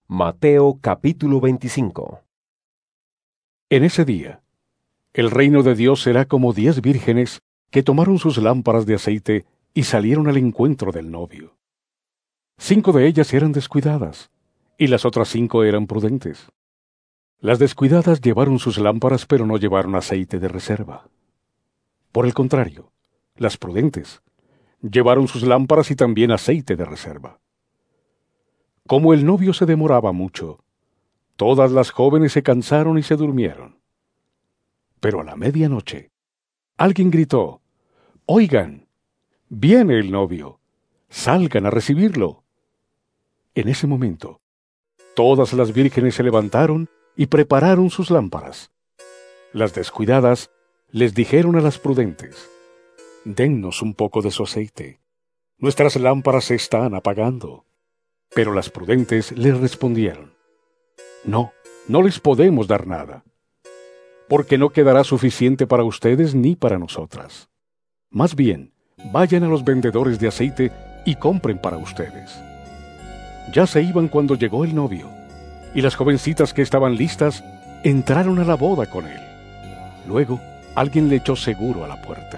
Mateo capítulo 25. En ese día, el reino de Dios será como 10 vírgenes que tomaron sus lámparas de aceite y salieron al encuentro del novio. 5 de ellas eran descuidadas, y las otras 5 eran prudentes. Las descuidadas llevaron sus lámparas, pero no llevaron aceite de reserva. Por el contrario, las prudentes llevaron sus lámparas y también aceite de reserva. Como el novio se demoraba mucho, todas las jóvenes se cansaron y se durmieron. Pero a la medianoche, alguien gritó: «Oigan, viene el novio, salgan a recibirlo». En ese momento, todas las vírgenes se levantaron y prepararon sus lámparas. Las descuidadas les dijeron a las prudentes: «Dennos un poco de su aceite, nuestras lámparas se están apagando». Pero las prudentes les respondieron: «No, no les podemos dar nada, porque no quedará suficiente para ustedes ni para nosotras. Más bien, vayan a los vendedores de aceite y compren para ustedes». Ya se iban cuando llegó el novio, y las jovencitas que estaban listas entraron a la boda con él. Luego, alguien le echó seguro a la puerta.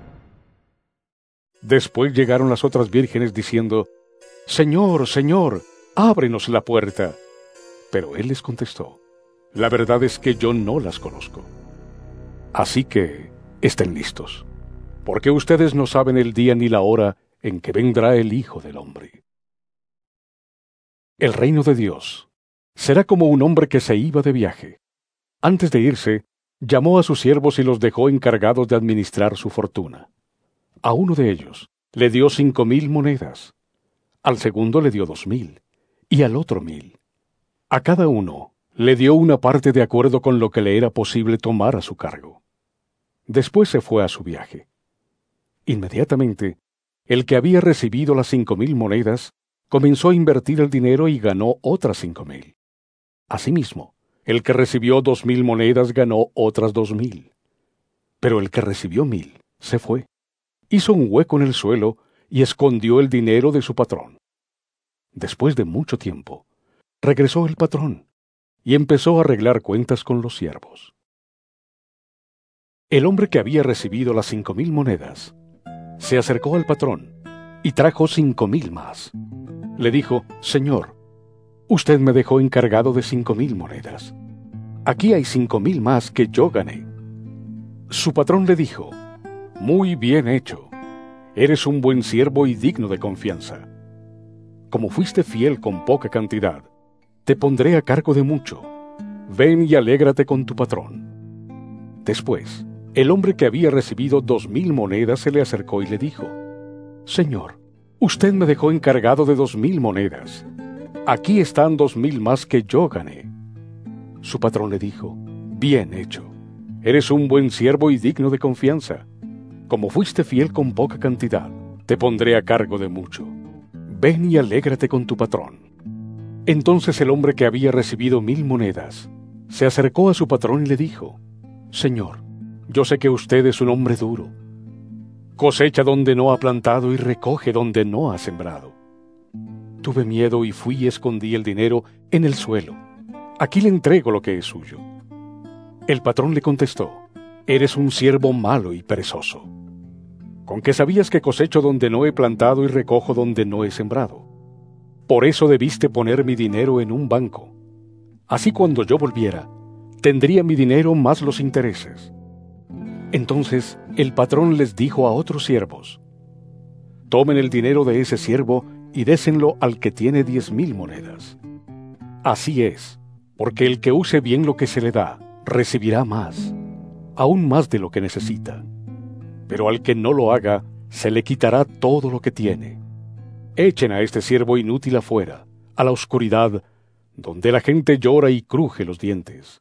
Después llegaron las otras vírgenes diciendo: «Señor, Señor, ábrenos la puerta». Pero él les contestó: «La verdad es que yo no las conozco. Así que estén listos, porque ustedes no saben el día ni la hora en que vendrá el Hijo del Hombre». El reino de Dios será como un hombre que se iba de viaje. Antes de irse, llamó a sus siervos y los dejó encargados de administrar su fortuna. A uno de ellos le dio 5,000 monedas, al segundo le dio 2,000, y al otro 1,000. A cada uno le dio una parte de acuerdo con lo que le era posible tomar a su cargo. Después se fue a su viaje. Inmediatamente, el que había recibido las 5,000 monedas comenzó a invertir el dinero y ganó otras 5,000. Asimismo, el que recibió 2,000 monedas ganó otras 2,000. Pero el que recibió 1,000 se fue, hizo un hueco en el suelo y escondió el dinero de su patrón. Después de mucho tiempo, regresó el patrón y empezó a arreglar cuentas con los siervos. El hombre que había recibido las 5,000 monedas se acercó al patrón y trajo 5,000 más. Le dijo: «Señor, usted me dejó encargado de 5,000 monedas. Aquí hay 5,000 más que yo gané». Su patrón le dijo: «Muy bien hecho. Eres un buen siervo y digno de confianza. Como fuiste fiel con poca cantidad, te pondré a cargo de mucho. Ven y alégrate con tu patrón». Después, el hombre que había recibido 2,000 monedas se le acercó y le dijo: «Señor, usted me dejó encargado de 2,000 monedas. Aquí están 2,000 más que yo gané». Su patrón le dijo: «Bien hecho. Eres un buen siervo y digno de confianza. Como fuiste fiel con poca cantidad, te pondré a cargo de mucho. Ven y alégrate con tu patrón». Entonces el hombre que había recibido 1,000 monedas se acercó a su patrón y le dijo: «Señor, yo sé que usted es un hombre duro. Cosecha donde no ha plantado y recoge donde no ha sembrado. Tuve miedo y fui y escondí el dinero en el suelo. Aquí le entrego lo que es suyo». El patrón le contestó: «Eres un siervo malo y perezoso. ¿Con qué sabías que cosecho donde no he plantado y recojo donde no he sembrado? Por eso debiste poner mi dinero en un banco. Así cuando yo volviera, tendría mi dinero más los intereses». Entonces el patrón les dijo a otros siervos: «Tomen el dinero de ese siervo y désenlo al que tiene 10,000 monedas. Así es, porque el que use bien lo que se le da, recibirá más, aún más de lo que necesita. Pero al que no lo haga, se le quitará todo lo que tiene. Echen a este siervo inútil afuera, a la oscuridad, donde la gente llora y cruje los dientes.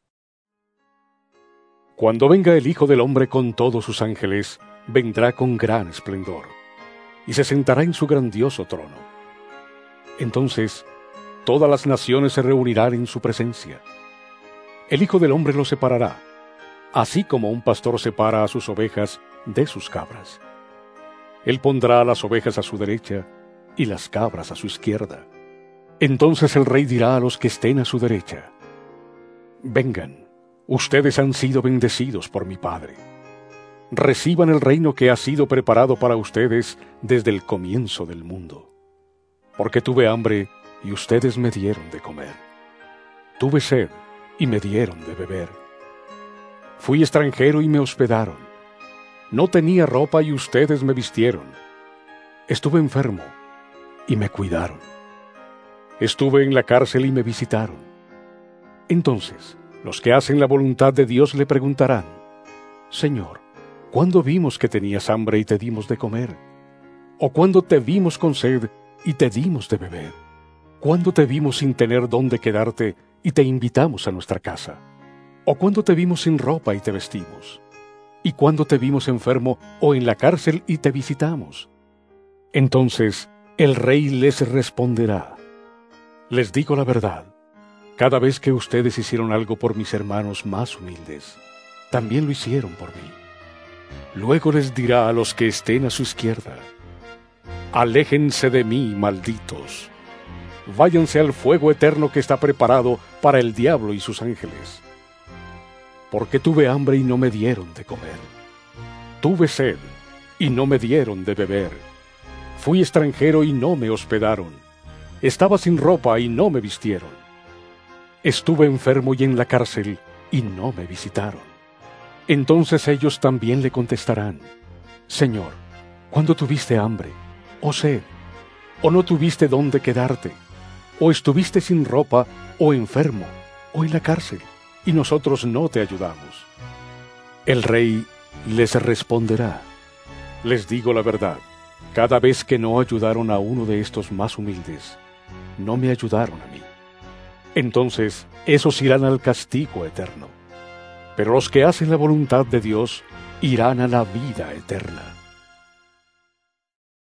Cuando venga el Hijo del Hombre con todos sus ángeles, vendrá con gran esplendor, y se sentará en su grandioso trono. Entonces, todas las naciones se reunirán en su presencia. El Hijo del Hombre los separará, así como un pastor separa a sus ovejas de sus cabras. Él pondrá a las ovejas a su derecha y las cabras a su izquierda. Entonces el rey dirá a los que estén a su derecha: vengan, ustedes han sido bendecidos por mi Padre. Reciban el reino que ha sido preparado para ustedes desde el comienzo del mundo. Porque tuve hambre y ustedes me dieron de comer. Tuve sed y me dieron de beber. Fui extranjero y me hospedaron. No tenía ropa y ustedes me vistieron. Estuve enfermo y me cuidaron. Estuve en la cárcel y me visitaron. Entonces, los que hacen la voluntad de Dios le preguntarán: Señor, ¿cuándo vimos que tenías hambre y te dimos de comer? ¿O cuándo te vimos con sed y te dimos de beber? ¿Cuándo te vimos sin tener dónde quedarte y te invitamos a nuestra casa? ¿O cuándo te vimos sin ropa y te vestimos? ¿Y cuándo te vimos enfermo o en la cárcel y te visitamos? Entonces el rey les responderá: les digo la verdad, cada vez que ustedes hicieron algo por mis hermanos más humildes, también lo hicieron por mí. Luego les dirá a los que estén a su izquierda: aléjense de mí, malditos. Váyanse al fuego eterno que está preparado para el diablo y sus ángeles. Porque tuve hambre y no me dieron de comer. Tuve sed y no me dieron de beber. Fui extranjero y no me hospedaron. Estaba sin ropa y no me vistieron. Estuve enfermo y en la cárcel y no me visitaron. Entonces ellos también le contestarán: Señor, ¿cuándo tuviste hambre, o sed, o no tuviste dónde quedarte, o estuviste sin ropa, o enfermo, o en la cárcel, y nosotros no te ayudamos? El rey les responderá: les digo la verdad, cada vez que no ayudaron a uno de estos más humildes, no me ayudaron a mí. Entonces esos irán al castigo eterno, pero los que hacen la voluntad de Dios irán a la vida eterna.